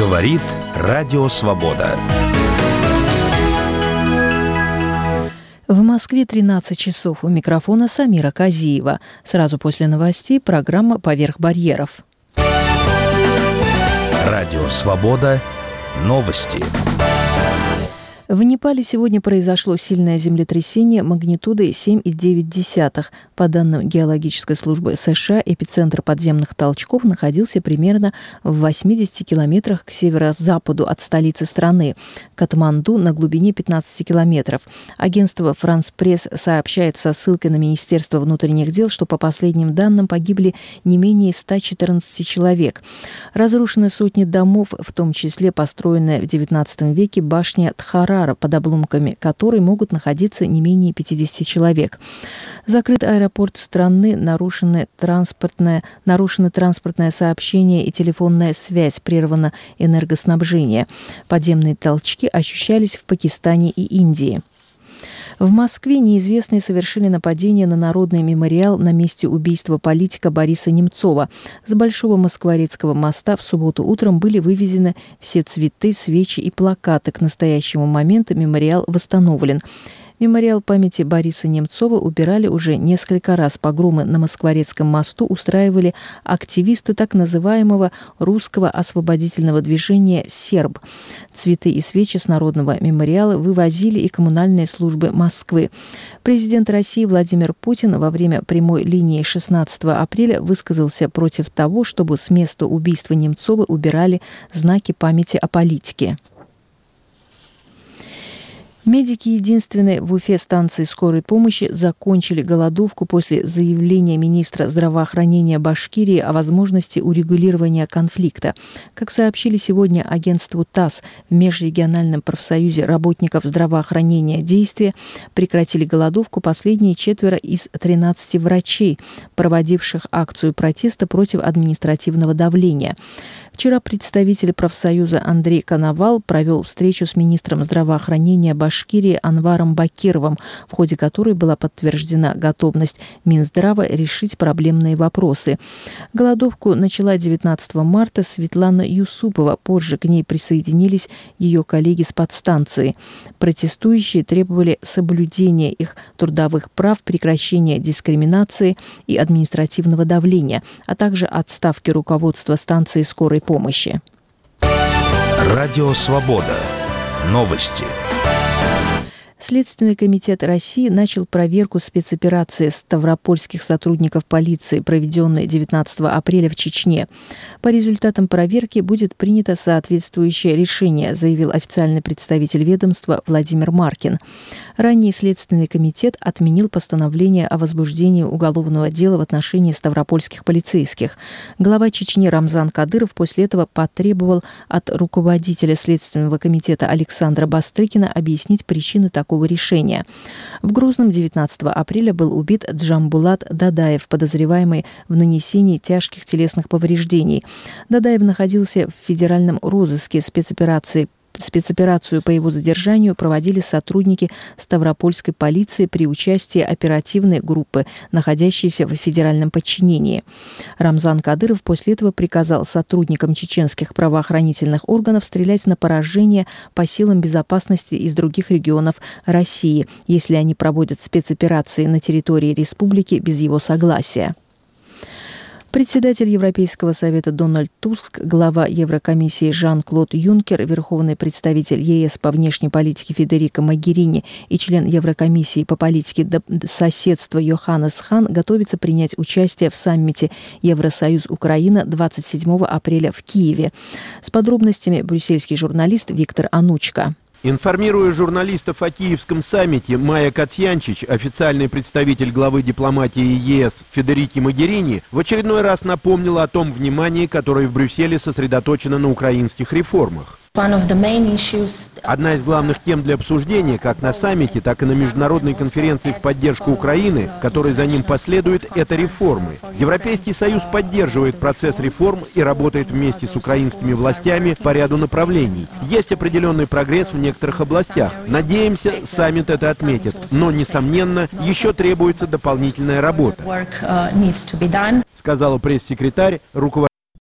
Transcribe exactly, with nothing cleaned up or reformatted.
Говорит Радио Свобода. В Москве тринадцать часов. У микрофона Самира Казиева. Сразу после новостей программа «Поверх барьеров». Радио Свобода. Новости. В Непале сегодня произошло сильное землетрясение магнитудой семь и девять десятых. По данным геологической службы США, эпицентр подземных толчков находился примерно в восьмидесяти километрах к северо-западу от столицы страны, Катманду, на глубине пятнадцати километров. Агентство «Франс Пресс» сообщает со ссылкой на Министерство внутренних дел, что по последним данным погибли не менее ста четырнадцати человек. Разрушены сотни домов, в том числе построенная в девятнадцатом веке башня Тхара, под обломками которой могут находиться не менее пятидесяти человек. Закрыт аэропорт страны, нарушено транспортное, нарушено транспортное сообщение и телефонная связь, прервано энергоснабжение. Подземные толчки ощущались в Пакистане и Индии. В Москве неизвестные совершили нападение на Народный мемориал на месте убийства политика Бориса Немцова. С Большого Москворецкого моста в субботу утром были вывезены все цветы, свечи и плакаты. К настоящему моменту мемориал восстановлен. Мемориал памяти Бориса Немцова убирали уже несколько раз. Погромы на Москворецком мосту устраивали активисты так называемого русского освободительного движения «Серб». Цветы и свечи с Народного мемориала вывозили и коммунальные службы Москвы. Президент России Владимир Путин во время прямой линии шестнадцатого апреля высказался против того, чтобы с места убийства Немцова убирали знаки памяти о политике. Медики единственной в Уфе станции скорой помощи закончили голодовку после заявления министра здравоохранения Башкирии о возможности урегулирования конфликта. Как сообщили сегодня агентству ТАСС, в Межрегиональном профсоюзе работников здравоохранения «Действие» прекратили голодовку последние четверо из тринадцати врачей, проводивших акцию протеста против административного давления. Вчера представитель профсоюза Андрей Коновал провел встречу с министром здравоохранения Башкирии Анваром Бакировым, в ходе которой была подтверждена готовность Минздрава решить проблемные вопросы. Голодовку начала девятнадцатого марта Светлана Юсупова. Позже к ней присоединились ее коллеги с подстанции. Протестующие требовали соблюдения их трудовых прав, прекращения дискриминации и административного давления, а также отставки руководства станции скорой помощи. Радио Свобода. Новости. Следственный комитет России начал проверку спецоперации ставропольских сотрудников полиции, проведенной девятнадцатого апреля в Чечне. По результатам проверки будет принято соответствующее решение, заявил официальный представитель ведомства Владимир Маркин. Ранее Следственный комитет отменил постановление о возбуждении уголовного дела в отношении ставропольских полицейских. Глава Чечни Рамзан Кадыров после этого потребовал от руководителя Следственного комитета Александра Бастрыкина объяснить причины такого решения. В Грозном девятнадцатого апреля был убит Джамбулат Дадаев, подозреваемый в нанесении тяжких телесных повреждений. Дадаев находился в федеральном розыске. Спецоперации Спецоперацию по его задержанию проводили сотрудники Ставропольской полиции при участии оперативной группы, находящейся в федеральном подчинении. Рамзан Кадыров после этого приказал сотрудникам чеченских правоохранительных органов стрелять на поражение по силам безопасности из других регионов России, если они проводят спецоперации на территории республики без его согласия. Председатель Европейского совета Дональд Туск, глава Еврокомиссии Жан-Клод Юнкер, верховный представитель ЕС по внешней политике Федерико Могерини и член Еврокомиссии по политике соседства Йоханнес Хан готовятся принять участие в саммите Евросоюз-Украина двадцать седьмого апреля в Киеве. С подробностями брюссельский журналист Виктор Анучка. Информируя журналистов о Киевском саммите, Майя Кацьянчич, официальный представитель главы дипломатии ЕС Федерики Могерини, в очередной раз напомнила о том внимании, которое в Брюсселе сосредоточено на украинских реформах. Одна из главных тем для обсуждения как на саммите, так и на международной конференции в поддержку Украины, которой за ним последует, это реформы. Европейский Союз поддерживает процесс реформ и работает вместе с украинскими властями по ряду направлений. Есть определенный прогресс в некоторых областях. Надеемся, саммит это отметит. Но, несомненно, еще требуется дополнительная работа, сказала пресс-секретарь руководителя